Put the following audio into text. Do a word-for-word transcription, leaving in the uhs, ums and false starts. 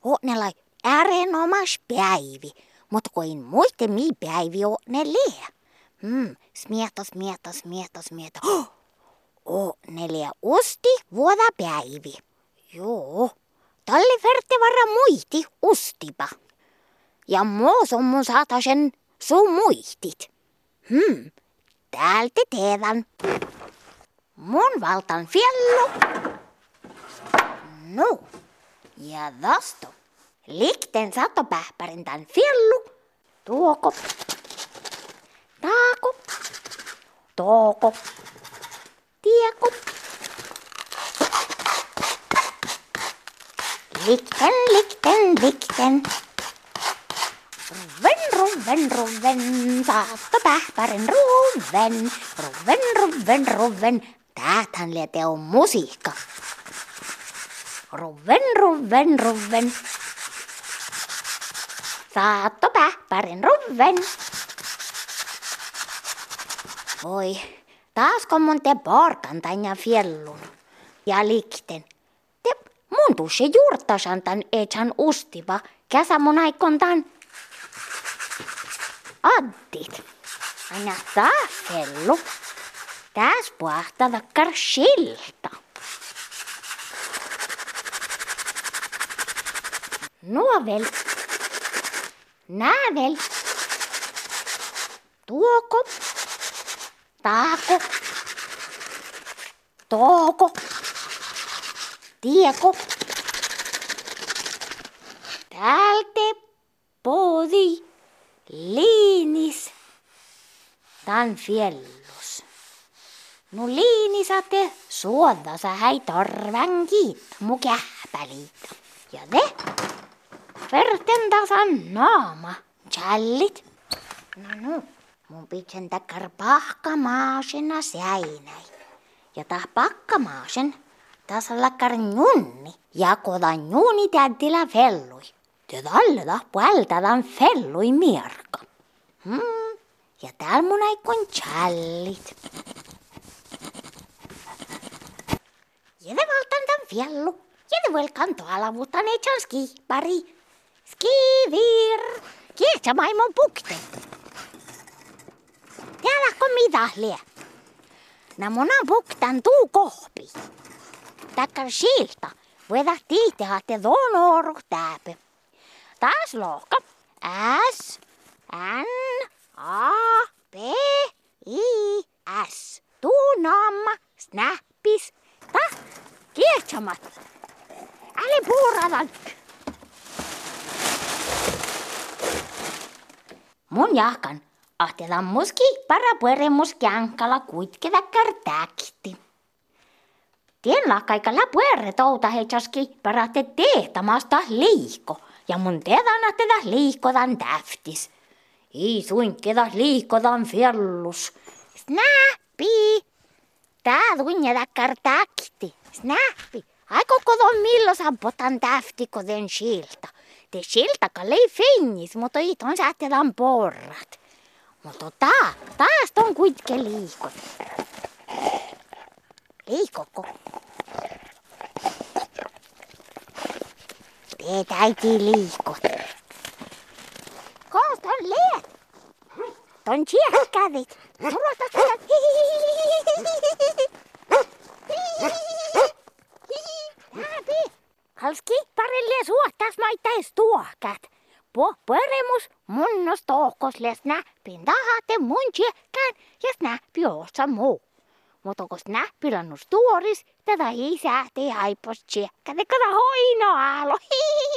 Oonella ääreenomas päivi, mutta kun en muista mi päivi on ne lee. Hmm, smieto, smieto, smieto, smieto. Oh, oh ne lee usti vuoda päivi. Joo, talle vertevara muihti ustipa. Ja muus on mun saatasen suu muihtit. Hmm, täältä teevän. Mun valtan fiellu. No, ja tästä. Likten satopähpärin tän fiellu. Tuoko. Taako. Tooko. Tieko. Likten, likten, likten. Ruven, ruven, ruven, satopähpärin ruven. Ruven, ruven, ruven. Täältähän liete on musiikka. Ruven, ruven, ruven. Satopähpärin ruven. Voi, taasko mun te porkan tän ja fiellun. Ja likten. Te mun tusse juurtasan tän etsan ustipa. Käsä mun aikon tän. Addit. Aina tää fellu. Tääs puhta takkar silta. Nuovel. Näävel. Tuoko. Taako. Tooko. Tieko. Täältä podi liinis. Tän fiellus. No liinisate suodasa häi torvänkiit mu kähpäliit. Ja te verten tasan naama challit. No no, mun pitsen takkar pahkamaasena säinäi. Ja tah pakkamaasen tasa lakkar njunni. Ja koda njuni täddillä fellui. Te talle tah puältädän fellui mierka. Hmm, ja tääl mun aikon challit. Jede valtan tän fiellu. Jede velkan tuolla vuotan etsan skipari. Skivir. Kietsä maailman pukte. Tiedätkö mitä lie? Nää monan puktan tuu kohpi. Takkar silta. Voida tiiteha te donoru täpä. Taas lohka. S. N. A. P. I. S. Tuu naamma. Snappis. Tah. Kietsamat. Äli puuradan. Mun jahkan ahtelan muski para pueremus känkala kuitkeda kartäkti. Tien lakkaikalla puere touta heitsaski para te tehtamasta liiko. Ja mun tedan teda liikodan täftis. Ei suinkedas liikodan fiellus. Snappi. Tää tunjeda kartäkti. Snappi. Aiko kodon milloin potan täftiko den silta. Te siltaka lei fengis, mutta iton säätetään porrat. Mutta tää, taas on kuitenkin liikot. Liikoko? Te täytyy liikot. Koos ton leet? Ton tsiehkävit. Turvata sitä. Halski parille suottas maitais tuokat. Po pueremus munnos tohkos les näppin tahate mun tsiekään ja snäppi osa muu. Mutta kun snäppilannus tuoris, tätä ei sääti haipos tsiekkä, te kada hoino aalo.